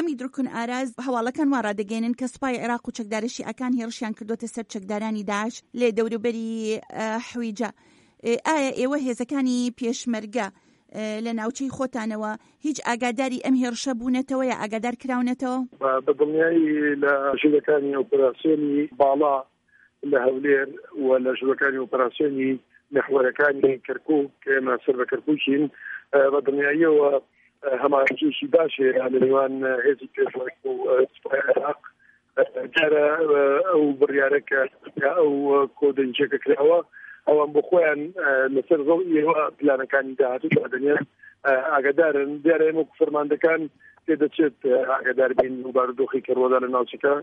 ئەمی درکن ئاراز هەواڵەکان وا ڕادەگەێنن کە سوپای عێراق و چەکدارەشی ئەکان هێرشیان کردوتە سەر چەکدارانی داعش لێ دەوروبەری حویجە. ئایا ئێوە هێزەکانی پێشمەرگە لە ناوچەی خۆتانەوە هیچ ئاگاداری ئەم هێرشە بوونەتەوە یا ئاگادار کراونەتەوە؟ بەدڵنیایی لە ژوورەکانی ئۆپراسیۆنی باڵا لە هەولێر و لە ژوورەکانی ئۆپراسیۆنی محوەرەکانی کەرکووک کە ئێمە سەر بە کەرکووکین بەدڵنیاییەوە هەماهنگێکی باشەیە لە نێوان هێزی پێشمەرگ و سوپای عێراق. جارە ئەو بڕیارەکە ئەو کۆدەنجێکە کراوە ئەوان بۆ خۆیان لەسەر ئێوە پلانەکانی داهاتوو دەنێن ئاگادارن. دیارە ئێمە فەرماندەکان پێدەچێت ئاگادار بین و بارودۆخی کەڕۆدا لە ناوچەکە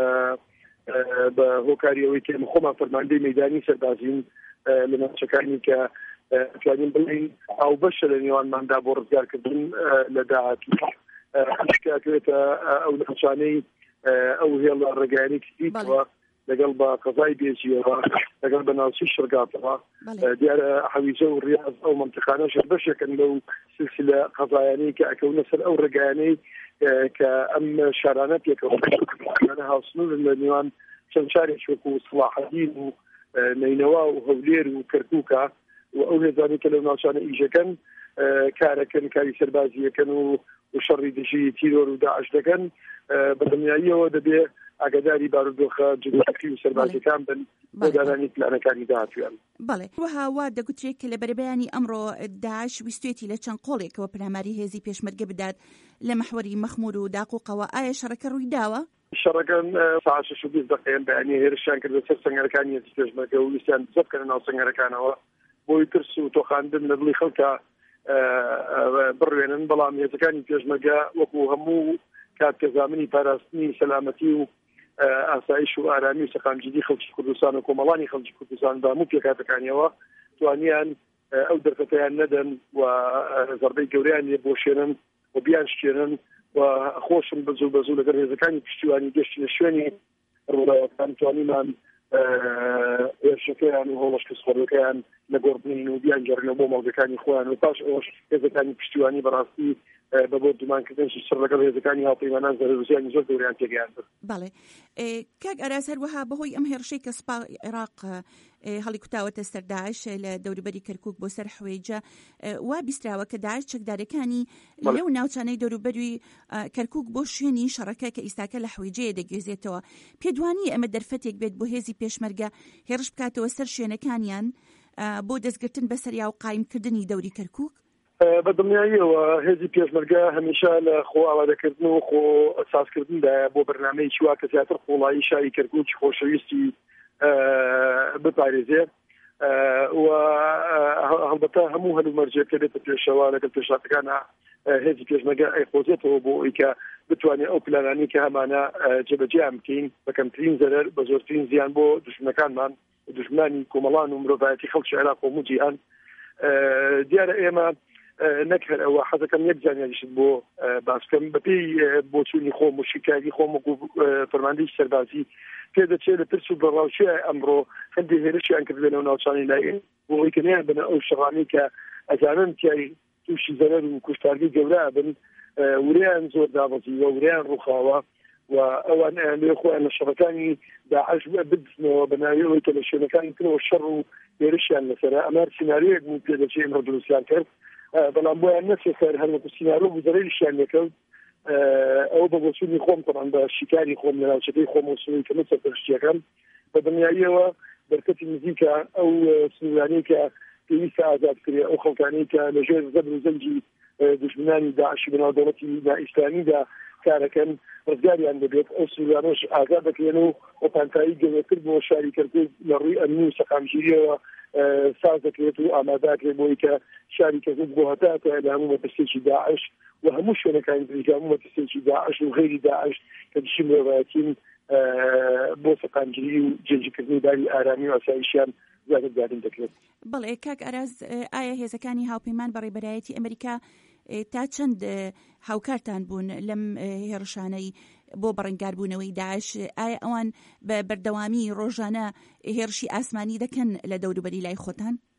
بە هۆکاریەوەی کە خۆمان فەرماندەی مەیدانی سەربازین لە ناوچەکانی کە توانین بڵین ئەو بەشە لە نێوانماندا بۆ ڕزگارکردن لە داهاتوو ئەکرێتە ئەو ناوچانەی ئەو هێڵە ڕێگایانەی کردیتەوە لەگەڵ بە قەزای بێجیەوە لەگەڵ بە ناوچەی شرگاتەوە. دیارە حەویجە و ڕیاض ئەو منتیقانەش بەشێکن لەو سلسلە قەزایانەی کە ئەکەونە سەر ئەو ڕێگایانەی کە ئەم شارانە پێکەوە هاوسنور لە نێوان چەند شارێک وەکو سڵاحەدین و نەینەوا و هەولێر و کەرکووکە و ئەو هێزانی کە لەو ناوچانە ئیژەکەن کارەکەن کاری سەربازیەکەن و شەڕی دژی تیرۆر و داعش دەکەن بەدڵنیاییەوە دەبێ ئاگاداری بارودۆخە جوڵاتی و سەربازەکان بن بۆ دانانی پلانەکانی داهاتوویان. بەڵێ وەها دەگوترێت کە لە بەربەیانی ئەمڕۆ داعش ویستێتی لە چەند قۆڵێکەوە پەلاماری هێزی پێشمەرگە بدات لە مەحوەری مەخمور و داقوقەوە. ئایا شەڕەکە ڕووی داوە؟ شەڕەکان ساعت 6:20 بەیانی هێرشیان کردە سەر سەنگەرەکانی هێزی پێشمەرگە و ویستیان دزە بکەنە ناو سەنگەرەکانەوە بۆی ترس و تۆخاندن لە دڵی خەڵکە بڕوێنن. بەڵام هێزەکانی پێشمەرگە وەکو هەموو کات کەزامنی پاراستنی سەلامەتی و ئاسایش و ئارامی و سەقامجیدی خەڵکی کوردستان و کۆمەڵانی خەڵکی کوردستان بە هەموو پێکاتەکانیەوە توانیان ئەو دەرفەتەیان نەدەن و زەربەی گەورەیان لێ بۆشێنن و بیان شتێنن و خۆشم بەزوو لەگەڵ هێزەکانی پشتیوانی گەشتی لە شوێنی ڕووداوەکان توانیمان هێرشەکەیان و هەوڵەشکەسخۆڕەکەیان لەگۆڕبنین و بیان گەڕێنەوە بۆ مەڵگەکانی خۆیان و پاش ئەوەش هێزەکانی پشتیوانی بەڕاستی بە بۆ دومانکردنی سڕ لەگەڵ هێزەکانی هاوپەیمانان زەرورزیانی زۆر گەوریان تێگەیان برد. بەڵێ کاک ئەراز هەروەها بەهۆی ئەم هێرشەی کە سوپای عێراق هەڵی کوتاوەتە سەر داعش لە دەوروبەری کەرکووک بۆ سەر حوێجە وا بیستراوە کە داعش چەکدارەکانی لەو ناوچانەی دەوروبەری کەرکووک بۆ شوێنی شەڕەکە کە ئیستاکە لە حوێجەیە دەگوێزێتەوە. پێدوانی ئەمە دەرفەتێک بێت بۆ هێزی پێشمەرگە هێرش بکاتەوە سەر شوێنەکانیان بۆ دەستگرتن بەسەریا و قایمکردنی دەوری کەرکووک؟ بەدڵنیاییەوە هێزی پێشمەرگە هەمیشە لە خۆ ئاوادەکردن و خۆ ئەساسکردندا بۆ بەرنامەیەکی وا کە زیاتر خۆڵایی شاری کەرکووک خۆشەویستی بپارێزێ و هەڵبەتە هەموو هەلومەرجێکە بێتە پێشەوە لەگەڵ پێشاتەکانە هێزی پێشمەرگە ئەیخۆزێتەوە بۆ ئەوەی کە بتوانێت ئەو پلانانی کە هەمانە جێبەجێیان بکەین بە کەمترین زەرەر بە زۆرترین زیان بۆ دژمنەکانمان دژمنانی کۆمەڵان و مرۆڤایەتی خەڵکی عێراق و هەموو جیهان. دیارە ئێمە نەکرد ئەوە حەزەکەم یەک جانیاریشت بۆ باسکەم بەپێی بۆ چوونی خۆم و شیکاری خۆم وەکو فەرماندەی سەربازی پێدەچێت لە ترس و بەڕاوچێ ئەمڕۆ هەندێک هێرشیان کرد لەنێو ناوچانی لایەن بۆ ئەوەی کە نەیان بنە ئەو شەڕانەی کە ئەزانن تیای تووشی زەرەر و کوشتارگی گەورە بن وریان زۆر دابەزیوە وریان ڕووخاوە و ئەوان لێ خۆیان لە شەڕەکانی داعش بدزنەوە بە ناویەوەی کە لە شوێنەکانی ترەوە شەڕ و هێرشیان لەسەرە. ئەمە سیناریۆیەک بوو پێدەچێت ئێمە دروستیان کرد بەڵام بۆیان نەسێسەر هەرمەکو سینارۆ بزەرەیشیان لەکەوت. ئەو بە بۆچوونی خۆم تەمان بە شیکاری خۆم لە ناوچەکەی خۆم و سنووری کە نەچە پرشتیەکەم بە دنیاییەوە بەرکەتی نزیکە ئەو سنوورانەی کە پێویستە ئازاد کرێ ئەو خەڵکانەی کە لەژێر زەبر و زەنجی دژمنانی داعشی بەناو دەوڵەتی ئیسلامیدا کارەکەن ڕزگاریان دەبێت ئەو سنوورانەش ئازاد دەکرێن و ئۆپانتایی گەورەتر بۆ شاری کەرکووک لە ڕووی ئەمنی و سەقامگیریەوە ساز دەکرێت و ئامادەکرێت بۆی کە شاری کەرکووک بۆ هەتاتە لە هەموو مەترسێکی داعش و هەموو شوێنەکانی دیکە هەموو مەترسێکی داعش و غێری داعش کە دشی مرۆڤایەتین بۆ سەقامگیری و جێنجکردنی داری ئارامی و ئاسایشیان زیاتر دیارین دەکرێت. بەڵێ کاک ئەراز ئایا هێزەکانی هاوپەیمان بەڕێبەرایەتی ئەمریکا تا چەند هاوکارتان بوون لەم هێرشانەی بۆ بەڕێنگاربوونەوەی داعش؟ ئایا ئەوان بە بەردەوامی ڕۆژانە هێرشی ئاسمانی دەکەن لە دەوروبەری لای خۆتان؟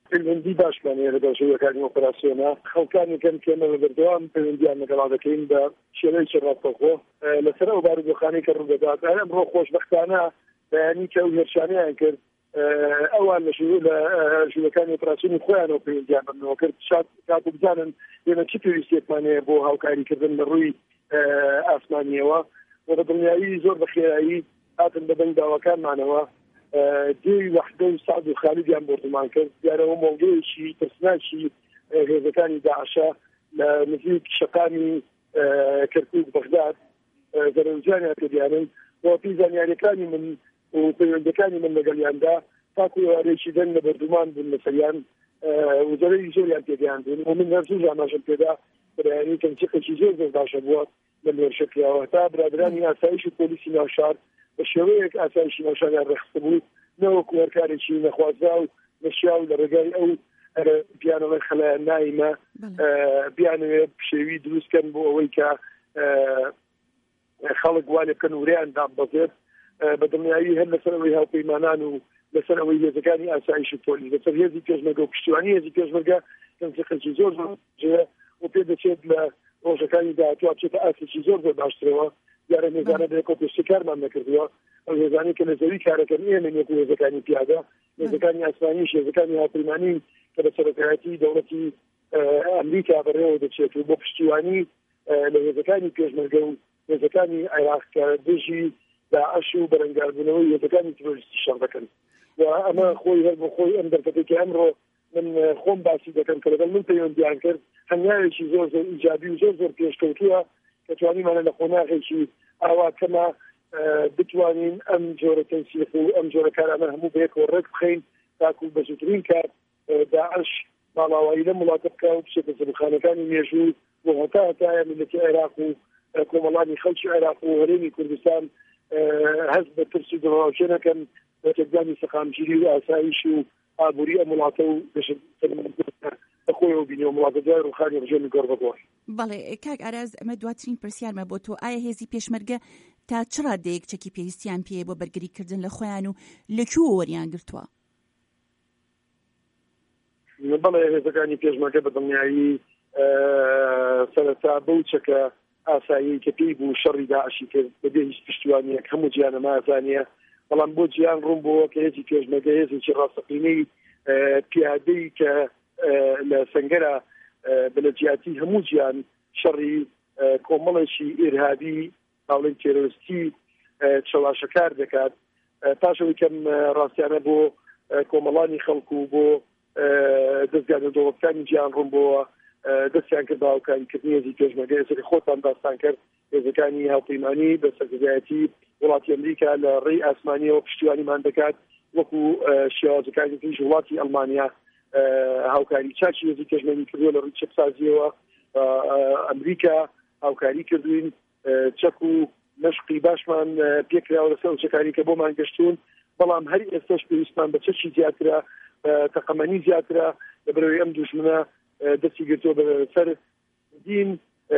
پەیوەندی باشمانەیە لەگەڵ ژوورەکانی ئۆپەراسیۆنە خەڵکانێکن کێمە لە بەردەوام پەیوەندیان لەگەڵا دەکەین بە شێوەیەکی ڕاستەوخۆ لەسەر ئەو بارودۆخانەی کە ڕوودەدات ئەمڕۆ خۆشبەختانە بەیانی کە ئەو هێرشانیان کرد ئەوان لە ژوورەکانی ئۆپەراسیۆنی خۆیانەوە پەیوەندیان بەمنەوە کرد کاتێک بزانن ئێمە چی پێویستێکمانەیە بۆ هاوکاریکردن لە ڕووی ئاسمانیەوە و بە دڵنیایی زۆر بە خێرایی هاتن بە بەنگ داواکانمانەوە دێوی وەحدە و سعد و خالیدیان بۆتمان کرد دیارەوە مۆڵگەیەکی ترسناکی هێزەکانی داعشە لە نزیک شەقامی کەرکووک بەغداد زەرەوجیانیان کردیانن بۆ پیزانیاریەکانی من و پەیوەندەکانی من لەگەڵیاندا تاکو ئێوارەیەکی دەنگ لە بەردومان بوون لەسەریان وزەرەی زۆریان پێدیان بوون و من هەرزوو ئاماژەم پێدا بەیانی تەنسیقێکی زۆر زۆر باشە بووە لە نێرشەکەیەوە تا برادرانی ئاسایشی پۆلیسی ناوشار بە شێوەیەک ئاسایشی ناوشاریان ڕەخستە بوو نەوەکو هەرکارێکی نەخوازا و نەشیا و لە ڕێگای ئەو بیانەوەی خەلایان نایمە بیانوێ شێوی دروستکەن بۆ ئەوەی کە خەڵک وانێ بکەن وریان دابەزێت بە دڵنیایی هەر لەسەر ئەوەی هاوپەیمانان و لەسەر ئەوەی هێزەکانی ئاسایشی پۆلیس لەسەر هێزی پێشمەرگە و پشتیوانی هێزی پێشمەرگە تەنسیقێکی زۆر زۆر و پێ دەچێت لە ڕۆژەکانی داهاتوو بچێتە ئاسێکی زۆر زۆر باشترەوە دیارە نێزانە بێکۆ پێشتیکارمان نەکردووە ئەو هێزانی کە لە زەوی کارەکەن ئێمە نێک و هێزەکانی پیادە هێزەکانی ئاسمانیش هێزەکانی هاوپەیمانی کە بە سەرۆکایەتی دەوڵەتی ئەمریکا بەڕێوە دەچێت و بۆ پشتیوانی لە هێزەکانی پێشمەرگە و هێزەکانی عێراق کە دژی داعش و بەرەنگاربوونەوەی هێزەکانی ترۆریستی شەڕ دەکەن و ئەمە خۆی هەر بۆ خۆی ئەم دەرفەتێکی ئەمڕۆ من خۆم باسی دەکەم کە لەگەڵ من پەیوەندیان کرد هەنگاوێکی زۆر زۆر ئیجابی و زۆر زۆر پێشکەوتووە کە توانیمانە لە خۆناغێکی ئاوا کەمە بتوانین ئەم جۆرە تەنسیق و ئەم جۆرە کارانە هەموو بەیەکەوە ڕێک بخەین تاکو بە زووترین کات داعش ماڵاوایی لە وڵاتە بکە و بچێتە زەربخانەکانی مێژوو بۆ هەتایە میلەتی عێراق و کۆمەڵانی خەڵکی عێراق و هەرێمی کوردستان هەست بە ترس و دڵاوچێنەکەن بە تێکدانی سەقامگیری و ئاسایش و ئابووری ئەم وڵاتە و بەخۆیەوە بینیەوە وڵاتە جای ڕووخانی ڕژێمی گۆڕبەگۆڕ. بەڵێ کاک ئاراز ئەمە دواترین پرسیارمە بۆ تۆ ئایا هێزی پێشمەرگە تا چ ڕادەیەک چەکی پێویستیان پێ بۆ بەرگریکردن لە خۆیان و لەکوێوە وەریان گرتووە؟ بەڵێ هێزەکانی پێشمەرگە بە دڵنیایی سەرەتا بەو چەکە ئاسایی کە پێی بوو شەڕی داعشی کرد بەبێ هیچ پشتیوانیەک هەموو گیانە مازانیە بەڵام بۆ گیان ڕوون بووە کە هێزی پێشمەرگە هێزێکی ڕاستەقینەی پیادەی کە لە سەنگەرە بەلەجیاتی هەموو گیان شەڕی کۆمەڵێکی ئێرهابی باڵێن تێرۆریستی چەواشەکار دەکات پاشەوەی کەم ڕاستیانە بۆ کۆمەڵانی خەڵکو و بۆ دەستگانە دۆڵەتەکانی گیان ڕوون بووە دەستیان کرد باوکاریکردنی هێزی پێشمەرگە ئێستا خۆتان داستان کرد هێزەکانی هاوپەیمانی بە سەرکردایەتی وڵاتی ئەمریکا لە ڕێی ئاسمانیەوە پشتیوانیمان دەکات وەکو شێوازەکانی تریش وڵاتی ئەڵمانیا هاوکاری چاکی هێزی پێشمەرگی کردووە لە ڕووی چەکسازیەوە ئەمریکا هاوکاری کردوین چەک و مەشقی باشمان پێکراوە لەسەر چەکانی کە بۆمان گەشتون بەڵام هەر ئێستاش پێویستمان بە چەکی زیاترە تەقەمەنی زیاترە لەبەرەوەی ئەم دوژمنە دەستی گرتووە بەسەر دین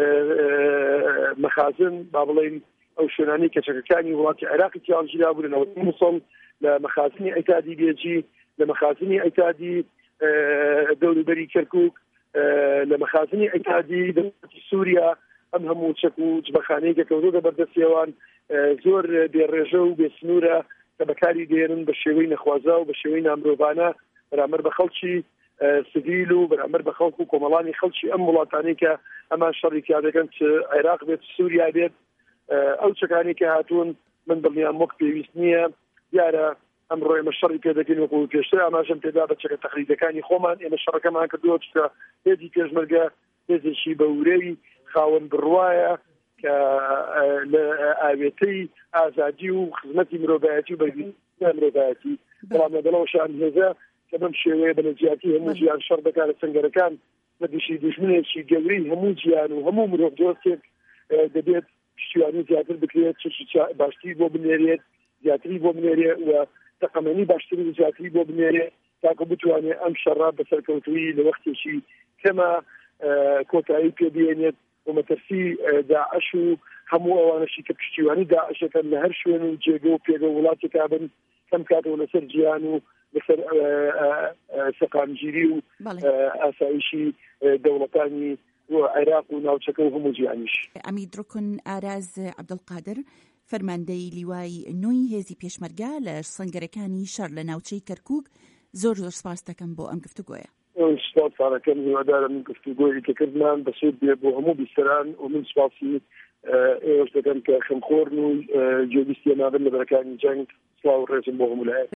مەخازن با بڵێن ئەو شوێنانی کەچەکەکانی وڵاتی عێراقی تیاژیرا بوون لەوەی موسڵ لە مەخازنی ئەیتادی بێجی لە مەخازنی ئەیتادی دەوروبەری کەرکووک لە مەخازنی ئەیتادی دەوڵەتی سووریا ئەم هەموو چەک و جبەخانەی کەکەوتۆتە بەردەستیەوان زۆر بێڕێژە و بێسنوورە کە بەکاری دێنن بە شێوەی نەخوازا و بە شێوەی نامرۆڤانە بەرامبەر بە خەڵکی سڤیل و بەرامبەر بە خەڵک و کۆمەڵانی خەڵکی ئەم وڵاتانی کە ئەمان شەڕی دەکەن عێراق بێت سووریا بێت ئەو چەکانی کە هاتوون من دڵنیام وەک پێویست نییە دیارە ئەمڕۆ ئێمە شەڕی پێ دەکەین وەکو پێشتر ئاماژەم پێدا بە چەکە تەقلیدەکانی خۆمان ئێمە شەڕەکەمان کردووە چکە هێزی پێشمەرگە هێزێکی بەورەی خاوەن بڕوایە کە لە ئاوێتەی ئازادی و خزمەتی مرۆڤایەتی و بەرگری مرۆڤایەتی بەڵام لەگەڵەوەشان هێزە کە بەم شێوەیە بەنەجیاتی هەموو ژیان شەڕ دەکات لە سەنگەرەکان بە دشی دوژمنێکی گەورەی هەموو گیان و هەموو مرۆڤ دۆستێک دەبێت پشتیوانی زیاتر بکرێت چشی باشتری بۆ بنێرێت زیاتری بۆ بنێرێت و تەقەمەنی باشتری و زیاتری بۆ بنێرێت تاکە بتوانێت ئەم شەڕە بەسەرکەوتووی لە وەختێکی کەمە کۆتایی پێبێنێت و مەترسی داعش و هەموو ئەوانەشی کە پشتیوانی داعشەکەن لە هەر شوێن و جێگە و پێگە وڵاتێکا بن کەم کاتەوە لەسەر گیان و لەسەر سەقامگیری و ئاسایشی دەوڵەتانی عێراق و ناوچەکە و هەموو جیهانیش. ئەمی درۆکن ئاراز عەبدولقادر فەرماندەی لیوای نوێی هێزی پێشمەرگە لە سەنگەرەکانی شەڕ لە ناوچەی کەرکووک زۆر سپاس دەکەم بۆ ئەم گفتوگۆیە. سپاس ساڵەکەم هیوادارم من گفتوگۆی کەکردمان بەسوود بێ بۆ هەموو بیستەران و من سپاسی ئێوەش دەکەم کە خەمخۆرن و جێبیستیە نابن لە بەرەکانی جەنگ. سڵاو و ڕێزم بۆ هەموو لایەک.